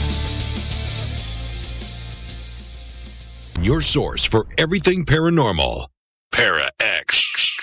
Speaker 9: ParaX.
Speaker 1: Your source for everything paranormal. ParaX.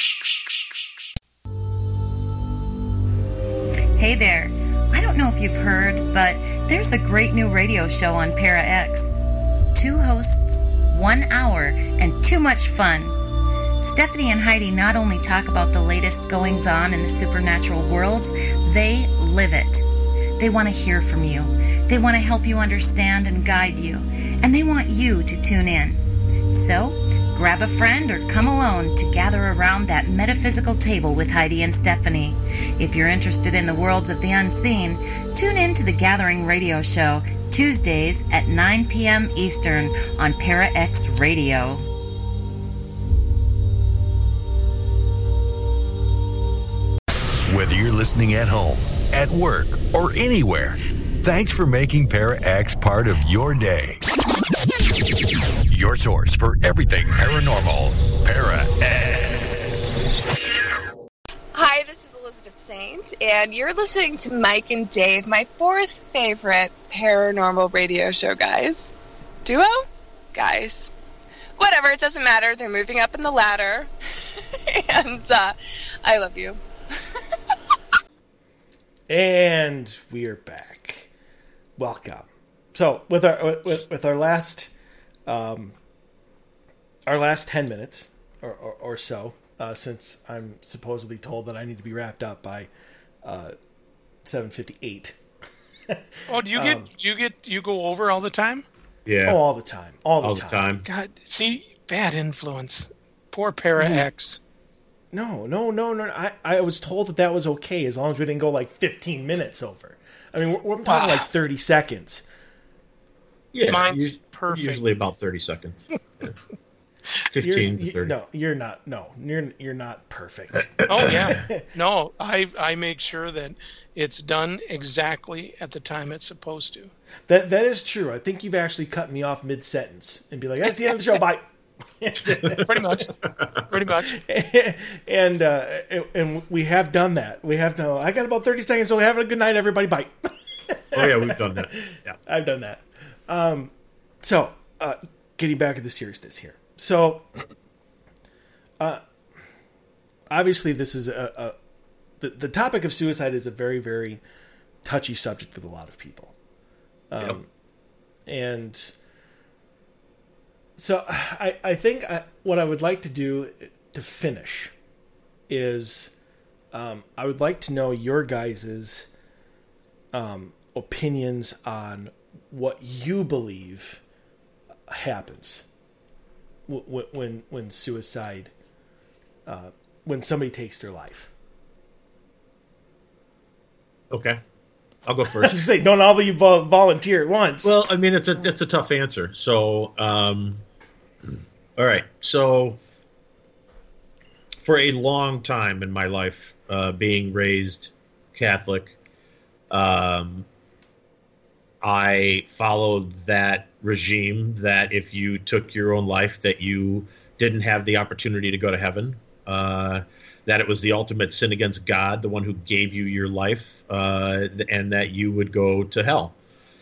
Speaker 10: Hey there. I don't know if you've heard, but there's a great new radio show on ParaX. Two hosts, one hour, and too much fun. Stephanie and Heidi not only talk about the latest goings-on in the supernatural worlds, they live it. They want to hear from you. They want to help you understand and guide you. And they want you to tune in. So, Grab a friend or come alone to gather around that metaphysical table with Heidi and Stephanie. If you're interested in the worlds of the unseen, tune in to the Gathering Radio Show, Tuesdays at nine p.m. Eastern on Para X Radio.
Speaker 1: Whether you're listening at home, at work, or anywhere, thanks for making Para X part of your day. Your source for everything paranormal, Para X.
Speaker 11: Hi, this is Elizabeth Saint, and you're listening to Mike and Dave, my fourth favorite paranormal radio show, guys. Duo? Guys. Whatever, it doesn't matter. They're moving up in the ladder. and uh, I love you.
Speaker 6: And we are back. Welcome. So with our with, with our last um, our last ten minutes or, or, or so, uh, since I'm supposedly told that I need to be wrapped up by uh, seven fifty-eight.
Speaker 8: Oh, do you get
Speaker 6: um,
Speaker 8: do you get you go over all the time?
Speaker 7: Yeah.
Speaker 6: Oh, all the time. All the
Speaker 7: all
Speaker 6: time.
Speaker 7: the time.
Speaker 8: God, see, bad influence. Poor Para
Speaker 6: Mm.
Speaker 8: X.
Speaker 6: No, no, no, no. I, I was told that that was okay as long as we didn't go like fifteen minutes over. I mean, we're, we're talking
Speaker 8: Wow.
Speaker 6: like thirty seconds.
Speaker 7: Yeah,
Speaker 8: Mine's
Speaker 7: us-
Speaker 8: perfect.
Speaker 7: Usually about thirty seconds. Yeah. Fifteen
Speaker 6: You're-
Speaker 7: to thirty.
Speaker 6: No, you're not. No, you're you're not perfect.
Speaker 8: Oh yeah. No, I I make sure that it's done exactly at the time it's supposed to.
Speaker 6: That that is true. I think you've actually cut me off mid sentence and be like, "That's the end of the show. Bye."
Speaker 8: Pretty much. Pretty much.
Speaker 6: and uh, and we have done that. We have done. I got about thirty seconds. So have a good night, everybody. Bye.
Speaker 7: Oh yeah, we've done that. Yeah,
Speaker 6: I've done that. Um, so uh, getting back to the seriousness here. So, uh, obviously, this is a, a the the topic of suicide is a very very touchy subject with a lot of people. Um,
Speaker 7: Yep.
Speaker 6: and so I I think I, what I would like to do to finish is um, I would like to know your guys's um, opinions on what you believe happens when when when suicide uh, when somebody takes their life.
Speaker 7: Okay, I'll go
Speaker 6: I was
Speaker 7: first.
Speaker 6: gonna say, don't all of you vol- volunteer at once.
Speaker 7: Well, I mean, it's a it's a tough answer. So, um, all right. So, for a long time in my life, uh, being raised Catholic, um, I followed that regime that if you took your own life, that you didn't have the opportunity to go to heaven. Uh, that it was the ultimate sin against God, the one who gave you your life, uh, and that you would go to hell.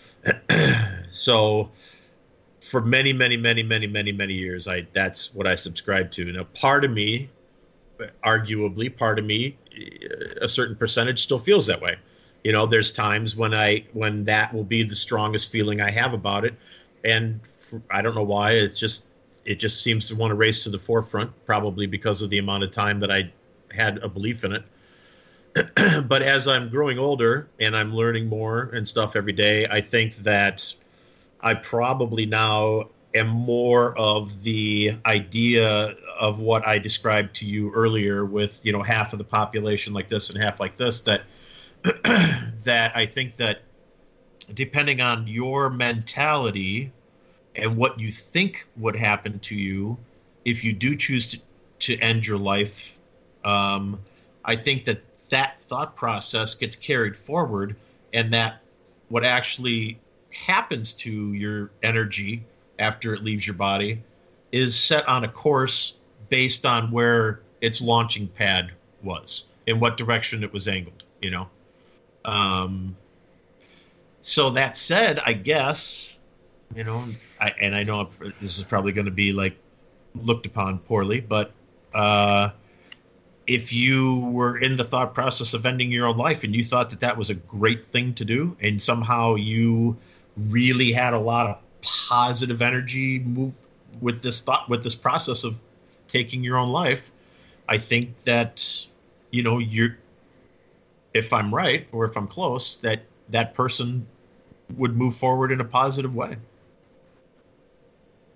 Speaker 7: So for many, many, many, many, many, many years, I that's what I subscribed to. Now, part of me, arguably, part of me, a certain percentage still feels that way. You know, there's times when I when that will be the strongest feeling I have about it, and for, I don't know why. It's just it just seems to want to race to the forefront, probably because of the amount of time that I had a belief in it. But as I'm growing older and I'm learning more and stuff every day, I think that I probably now am more of the idea of what I described to you earlier with, you know, half of the population like this and half like this, that that I think that depending on your mentality and what you think would happen to you if you do choose to, to end your life, um, I think that that thought process gets carried forward, and that what actually happens to your energy after it leaves your body is set on a course based on where its launching pad was, in what direction it was angled, you know? Um, so that said, I guess, you know, I, and I know this is probably going to be like looked upon poorly, but uh, if you were in the thought process of ending your own life and you thought that that was a great thing to do, and somehow you really had a lot of positive energy move with this thought, with this process of taking your own life, I think that, you know, you're, if I'm right, or if I'm close, that that person would move forward in a positive way.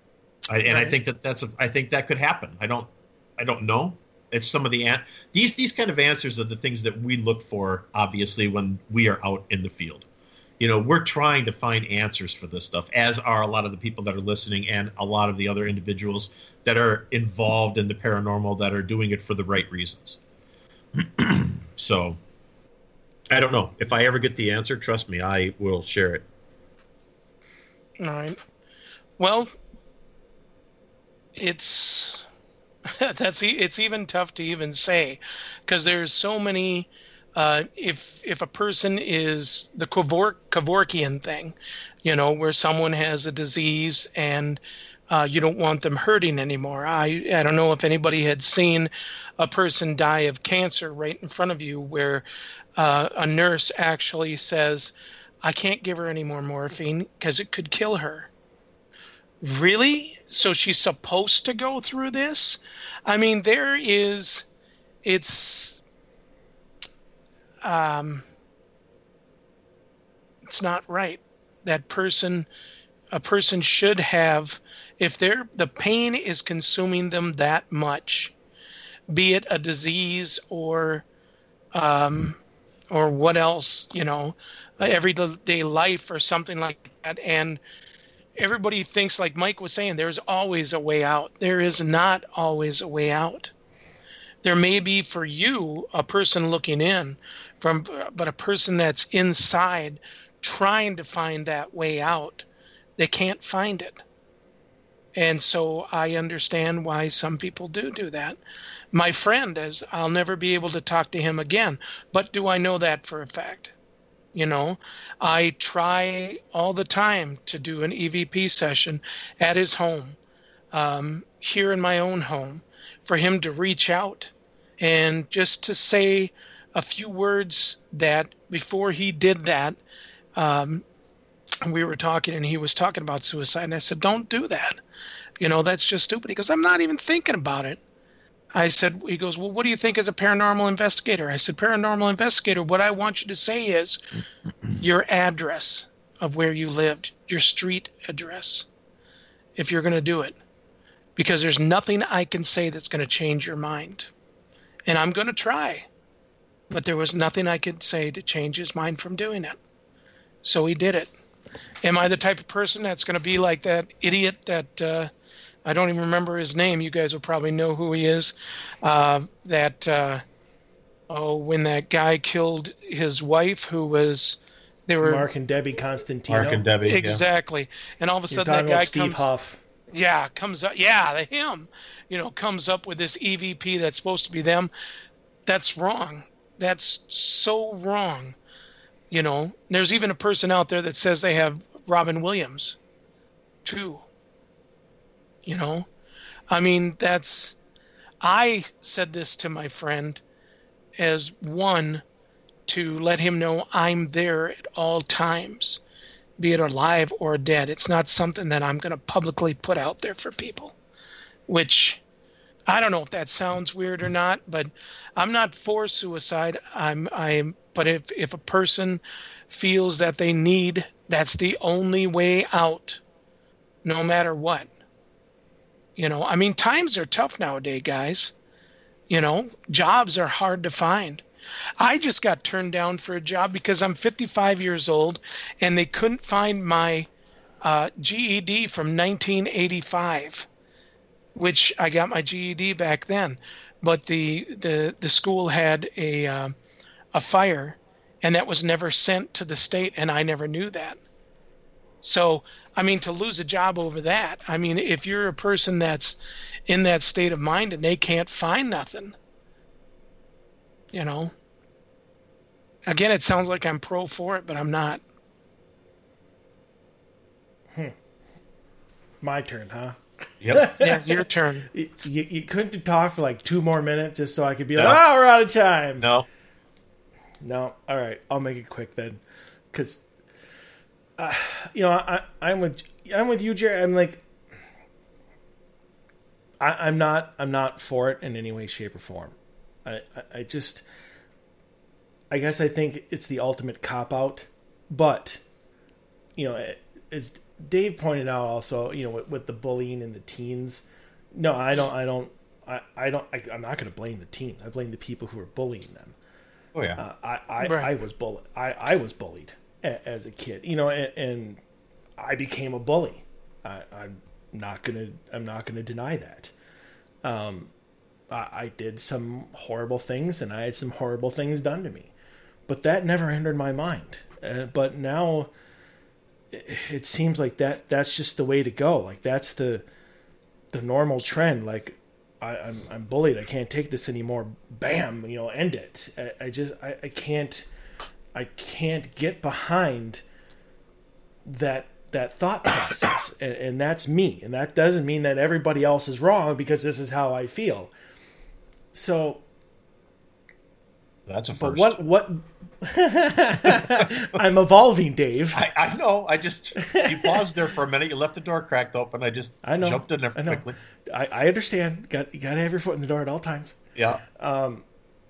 Speaker 7: I, and
Speaker 8: Right.
Speaker 7: I think that that's a, I think that could happen. I don't I don't know. It's some of the an- these these kind of answers are the things that we look for, obviously, when we are out in the field. You know, we're trying to find answers for this stuff, as are a lot of the people that are listening and a lot of the other individuals that are involved in the paranormal that are doing it for the right reasons. So, I don't know. If I ever get the answer, trust me, I will share it.
Speaker 8: All right. Well, it's that's e- it's even tough to even say, because there's so many. Uh, if if a person is the Kevor- Kevorkian thing, you know, where someone has a disease and uh, you don't want them hurting anymore. I I don't know if anybody had seen a person die of cancer right in front of you, where uh, a nurse actually says, "I can't give her any more morphine because it could kill her." Really? So she's supposed to go through this? I mean, there is, it's. Um, it's not right. That person, a person should have, if they're, the pain is consuming them that much, be it a disease or, um, or what else, you know, everyday life or something like that. And everybody thinks, like Mike was saying, there's always a way out. There is not always a way out. There may be for you, a person looking in, from, but a person that's inside trying to find that way out, they can't find it. And so I understand why some people do do that. My friend, as I'll never be able to talk to him again, but do I know that for a fact? You know, I try all the time to do an E V P session at his home, um, here in my own home, for him to reach out and just to say a few words. That before he did that, um, we were talking and he was talking about suicide, and I said, don't do that. You know, that's just stupid. He goes, I'm not even thinking about it. I said, he goes, well, what do you think as a paranormal investigator? I said, paranormal investigator, what I want you to say is your address of where you lived, your street address, if you're going to do it. Because there's nothing I can say that's going to change your mind. And I'm going to try. But there was nothing I could say to change his mind from doing it. So he did it. Am I the type of person that's going to be like that idiot that, uh, I don't even remember his name. You guys will probably know who he is. Uh, that, uh, oh, when that guy killed his wife, who was, they were
Speaker 6: Mark and Debbie Constantino.
Speaker 7: Mark and Debbie,
Speaker 8: exactly.
Speaker 7: Yeah.
Speaker 8: And all of a
Speaker 6: You're
Speaker 8: sudden that
Speaker 6: talking
Speaker 8: guy
Speaker 6: about Steve
Speaker 8: comes,
Speaker 6: Huff.
Speaker 8: yeah, comes up, yeah, the him, you know, comes up with this E V P that's supposed to be them. That's wrong. That's so wrong. You know, there's even a person out there that says they have Robin Williams, too. You know, I mean, that's, I said this to my friend as one, to let him know I'm there at all times, be it alive or dead. It's not something that I'm going to publicly put out there for people, which I don't know if that sounds weird or not, but I'm not for suicide. I'm, I'm, but if, if a person feels that they need, that's the only way out, no matter what. You know, I mean, times are tough nowadays, guys. You know, jobs are hard to find. I just got turned down for a job because I'm fifty-five years old and they couldn't find my uh, G E D from nineteen eighty-five, which I got my G E D back then. But the the, the school had a uh, a fire, and that was never sent to the state, and I never knew that. So, I mean, to lose a job over that, I mean, if you're a person that's in that state of mind and they can't find nothing, you know, again, it sounds like I'm pro for it, but I'm not.
Speaker 6: Hmm. My turn, huh?
Speaker 7: Yep.
Speaker 8: Yeah, your turn.
Speaker 6: You, you couldn't talk for like two more minutes just so I could be like,
Speaker 7: No.
Speaker 6: oh, we're out of time.
Speaker 7: No.
Speaker 6: No. All right. I'll make it quick then. Because, uh, you know, I, I'm with I'm with you, Jerry. I'm like, I, I'm not I'm not for it in any way, shape, or form. I, I, I just, I guess I think it's the ultimate cop out. But, you know, as Dave pointed out also, you know, with, with the bullying in the teens. No, I don't. I don't. I, I don't. I, I'm not going to blame the teens. I blame the people who are bullying them.
Speaker 7: Oh yeah.
Speaker 6: Uh, I I,
Speaker 8: Right.
Speaker 6: I was bullied. I, I was bullied a, as a kid. You know, and, and I became a bully. I, I'm not gonna. I'm not gonna deny that. Um, I, I did some horrible things, and I had some horrible things done to me, but that never entered my mind. Uh, but now, it, it seems like that. That's just the way to go. Like that's the the normal trend. Like I, I'm I'm bullied. I can't take this anymore. Bam, you know, end it. I, I just I, I can't I can't get behind that that thought process, and, and that's me. And that doesn't mean that everybody else is wrong because this is how I feel. So
Speaker 7: that's a
Speaker 6: but
Speaker 7: first.
Speaker 6: what what I'm evolving, Dave.
Speaker 7: I, I know. I just you paused there for a minute. You left the door cracked open. I just
Speaker 6: I know.
Speaker 7: jumped in there
Speaker 6: I know.
Speaker 7: quickly.
Speaker 6: I, I understand. Got you got to have your foot in the door at all times.
Speaker 7: Yeah.
Speaker 6: Um,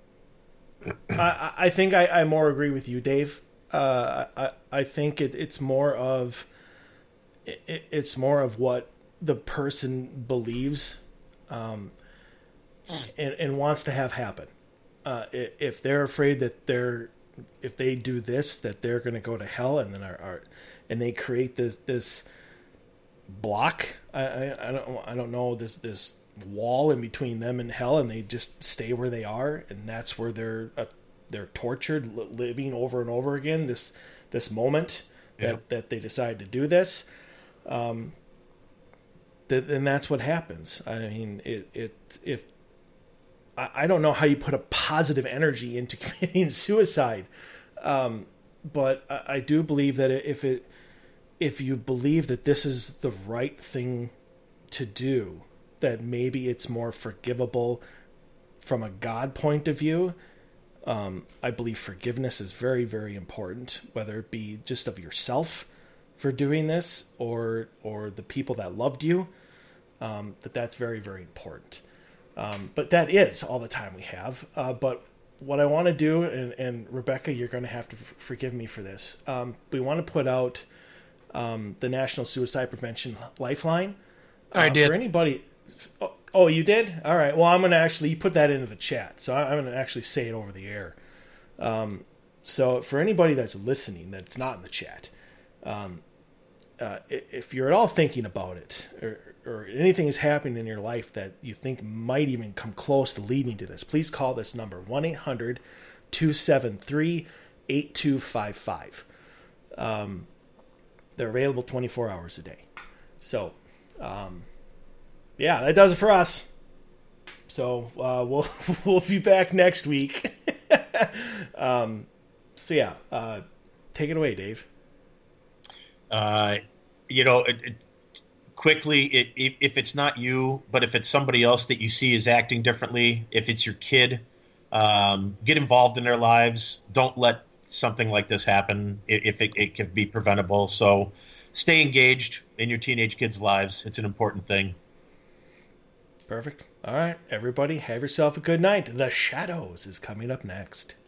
Speaker 6: I, I think I, I more agree with you, Dave. Uh, I I think it, it's more of it, it's more of what the person believes, um, and, and wants to have happen. Uh, if they're afraid that they're if they do this that they're going to go to hell, and then are, are and they create this this block. I, I I don't I don't know this this. wall in between them and hell, and they just stay where they are, and that's where they're uh, they're tortured, li- living over and over again this this moment that
Speaker 7: Yep.
Speaker 6: that they decide to do this. Um, th- and that's what happens. I mean, it it if I, I don't know how you put a positive energy into committing suicide, um, but I, I do believe that if it if you believe that this is the right thing to do, that maybe it's more forgivable from a God point of view. Um, I believe forgiveness is very, very important, whether it be just of yourself for doing this or or the people that loved you. Um, that that's very, very important. Um, but that is all the time we have. Uh, but what I want to do, and, and Rebecca, you're going to have to f- forgive me for this. Um, we want to put out um, the National Suicide Prevention Lifeline.
Speaker 8: I
Speaker 6: Uh,
Speaker 8: did.
Speaker 6: For anybody... Oh, oh, you did? All right. Well, I'm going to actually put that into the chat. So I'm going to actually say it over the air. Um, so for anybody that's listening that's not in the chat, um, uh, if you're at all thinking about it, or, or anything is happening in your life that you think might even come close to leading to this, please call this number, one eight hundred two seven three eight two five five. Um, they're available twenty-four hours a day. So... Um, yeah, that does it for us. So uh, we'll we'll be back next week. um, so yeah, uh, take it away, Dave.
Speaker 7: Uh, you know, it, it, quickly, it, if, if it's not you, but if it's somebody else that you see is acting differently, if it's your kid, um, get involved in their lives. Don't let something like this happen if it, it can be preventable. So stay engaged in your teenage kids' lives. It's an important thing.
Speaker 6: Perfect. All right, everybody, have yourself a good night. The Shadows is coming up next.